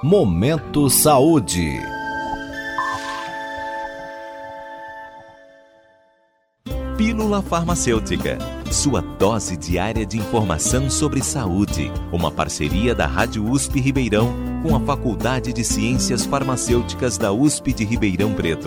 Momento Saúde. Pílula Farmacêutica, sua dose diária de informação sobre saúde. Uma parceria da Rádio USP Ribeirão com a Faculdade de Ciências Farmacêuticas da USP de Ribeirão Preto.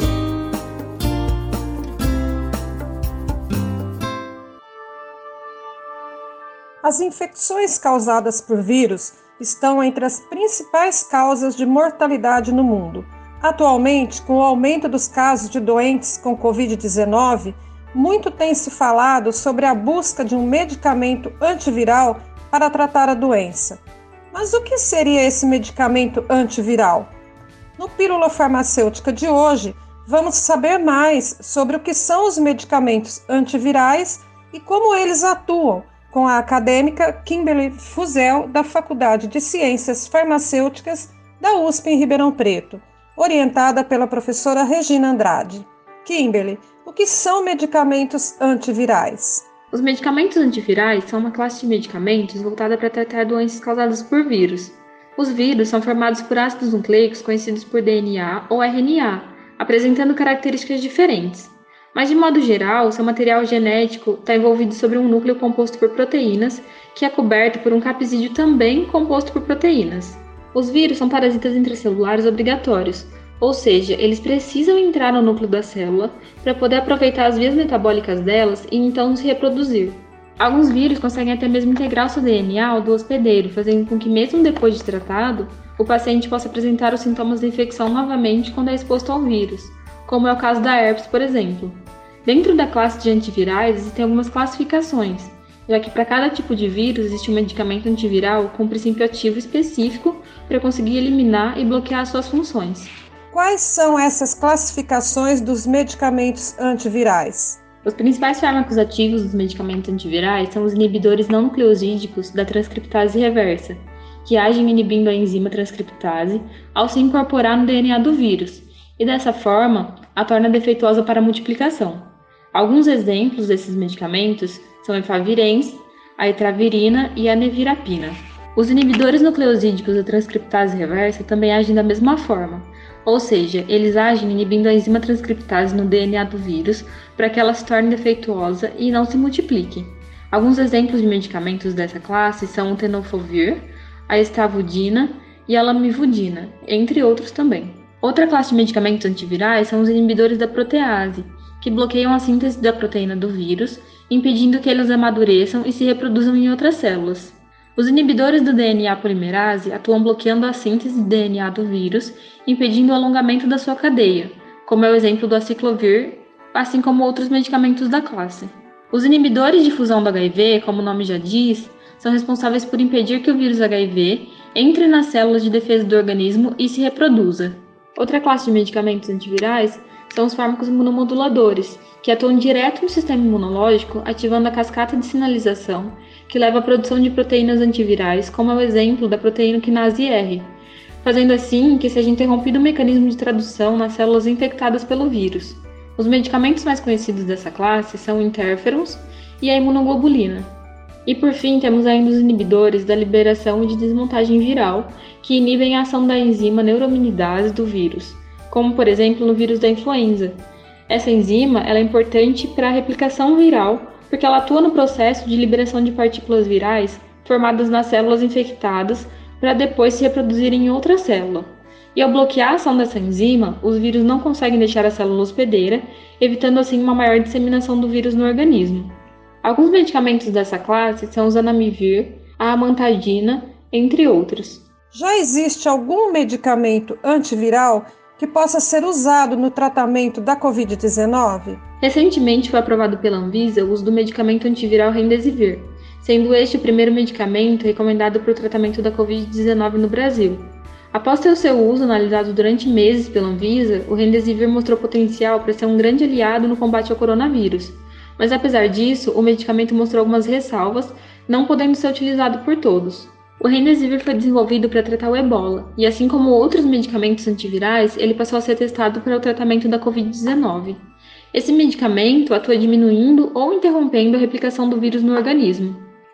As infecções causadas por vírus estão entre as principais causas de mortalidade no mundo. Atualmente, com o aumento dos casos de doentes com Covid-19, muito tem se falado sobre a busca de um medicamento antiviral para tratar a doença. Mas o que seria esse medicamento antiviral? No Pílula Farmacêutica de hoje, vamos saber mais sobre o que são os medicamentos antivirais e como eles atuam, com a acadêmica Kimberly Fuzel, da Faculdade de Ciências Farmacêuticas da USP em Ribeirão Preto, orientada pela professora Regina Andrade. Kimberly, o que são medicamentos antivirais? Os medicamentos antivirais são uma classe de medicamentos voltada para tratar doenças causadas por vírus. Os vírus são formados por ácidos nucleicos conhecidos por DNA ou RNA, apresentando características diferentes. Mas, de modo geral, seu material genético está envolvido sobre um núcleo composto por proteínas, que é coberto por um capsídeo também composto por proteínas. Os vírus são parasitas intracelulares obrigatórios, ou seja, eles precisam entrar no núcleo da célula para poder aproveitar as vias metabólicas delas e então se reproduzir. Alguns vírus conseguem até mesmo integrar o seu DNA ao do hospedeiro, fazendo com que, mesmo depois de tratado, o paciente possa apresentar os sintomas da infecção novamente quando é exposto ao vírus, como é o caso da herpes, por exemplo. Dentro da classe de antivirais existem algumas classificações, já que para cada tipo de vírus existe um medicamento antiviral com um princípio ativo específico para conseguir eliminar e bloquear as suas funções. Quais são essas classificações dos medicamentos antivirais? Os principais fármacos ativos dos medicamentos antivirais são os inibidores não nucleosídicos da transcriptase reversa, que agem inibindo a enzima transcriptase ao se incorporar no DNA do vírus, e dessa forma a torna defeituosa para a multiplicação. Alguns exemplos desses medicamentos são a efavirenz, a etravirina e a nevirapina. Os inibidores nucleosídicos da transcriptase reversa também agem da mesma forma, ou seja, eles agem inibindo a enzima transcriptase no DNA do vírus para que ela se torne defeituosa e não se multiplique. Alguns exemplos de medicamentos dessa classe são o tenofovir, a estavudina e a lamivudina, entre outros também. Outra classe de medicamentos antivirais são os inibidores da protease, que bloqueiam a síntese da proteína do vírus, impedindo que eles amadureçam e se reproduzam em outras células. Os inibidores do DNA polimerase atuam bloqueando a síntese de DNA do vírus, impedindo o alongamento da sua cadeia, como é o exemplo do aciclovir, assim como outros medicamentos da classe. Os inibidores de fusão do HIV, como o nome já diz, são responsáveis por impedir que o vírus HIV entre nas células de defesa do organismo e se reproduza. Outra classe de medicamentos antivirais são os fármacos imunomoduladores, que atuam direto no sistema imunológico, ativando a cascata de sinalização, que leva à produção de proteínas antivirais, como é o exemplo da proteína quinase R, fazendo assim que seja interrompido o mecanismo de tradução nas células infectadas pelo vírus. Os medicamentos mais conhecidos dessa classe são o interferons e a imunoglobulina. E por fim, temos ainda os inibidores da liberação e de desmontagem viral, que inibem a ação da enzima neuraminidase do vírus, como por exemplo no vírus da influenza. Essa enzima ela é importante para a replicação viral, porque ela atua no processo de liberação de partículas virais formadas nas células infectadas para depois se reproduzirem em outra célula. E ao bloquear a ação dessa enzima, os vírus não conseguem deixar a célula hospedeira, evitando assim uma maior disseminação do vírus no organismo. Alguns medicamentos dessa classe são o zanamivir, a amantadina, entre outros. Já existe algum medicamento antiviral que possa ser usado no tratamento da Covid-19? Recentemente foi aprovado pela Anvisa o uso do medicamento antiviral Remdesivir, sendo este o primeiro medicamento recomendado para o tratamento da Covid-19 no Brasil. Após ter o seu uso analisado durante meses pela Anvisa, o Remdesivir mostrou potencial para ser um grande aliado no combate ao coronavírus. Mas apesar disso, o medicamento mostrou algumas ressalvas, não podendo ser utilizado por todos. O Remdesivir foi desenvolvido para tratar o ebola, e assim como outros medicamentos antivirais, ele passou a ser testado para o tratamento da Covid-19. Esse medicamento atua diminuindo ou interrompendo a replicação do vírus no organismo.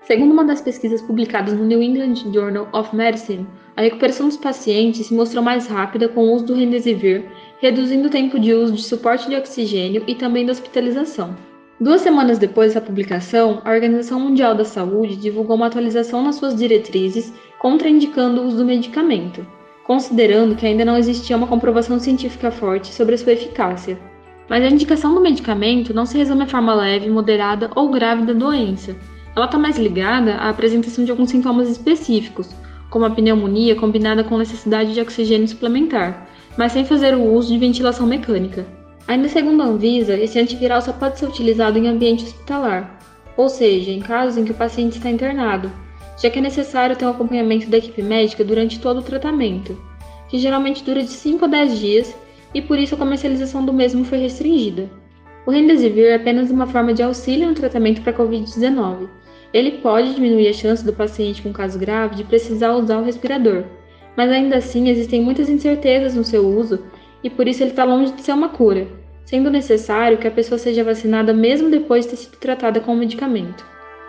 Segundo uma das pesquisas publicadas no New England Journal of Medicine, a recuperação dos pacientes se mostrou mais rápida com o uso do Remdesivir, reduzindo o tempo de uso de suporte de oxigênio e também da hospitalização. 2 semanas depois dessa publicação, a Organização Mundial da Saúde divulgou uma atualização nas suas diretrizes contraindicando o uso do medicamento, considerando que ainda não existia uma comprovação científica forte sobre a sua eficácia. Mas a indicação do medicamento não se resume à forma leve, moderada ou grave da doença. Ela está mais ligada à apresentação de alguns sintomas específicos, como a pneumonia combinada com necessidade de oxigênio suplementar, mas sem fazer o uso de ventilação mecânica. Ainda segundo a Anvisa, esse antiviral só pode ser utilizado em ambiente hospitalar, ou seja, em casos em que o paciente está internado, já que é necessário ter um acompanhamento da equipe médica durante todo o tratamento, que geralmente dura de 5 a 10 dias, e por isso a comercialização do mesmo foi restringida. O Remdesivir é apenas uma forma de auxílio no tratamento para a Covid-19. Ele pode diminuir a chance do paciente com caso grave de precisar usar o respirador, mas ainda assim existem muitas incertezas no seu uso e por isso ele está longe de ser uma cura, sendo necessário que a pessoa seja vacinada mesmo depois de ter sido tratada com o medicamento.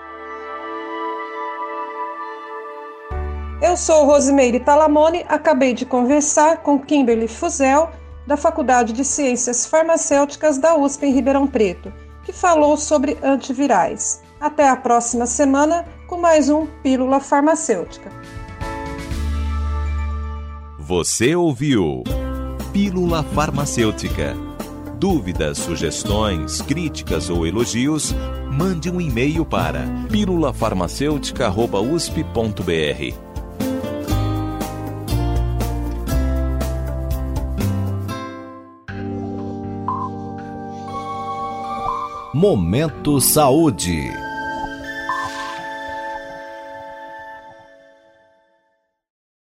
Eu sou Rosimeire Talamone, acabei de conversar com Kimberly Fuzel, da Faculdade de Ciências Farmacêuticas da USP em Ribeirão Preto, que falou sobre antivirais. Até a próxima semana com mais um Pílula Farmacêutica. Você ouviu Pílula Farmacêutica. Dúvidas, sugestões, críticas ou elogios, mande um e-mail para pílulafarmacêutica@usp.br. Momento Saúde.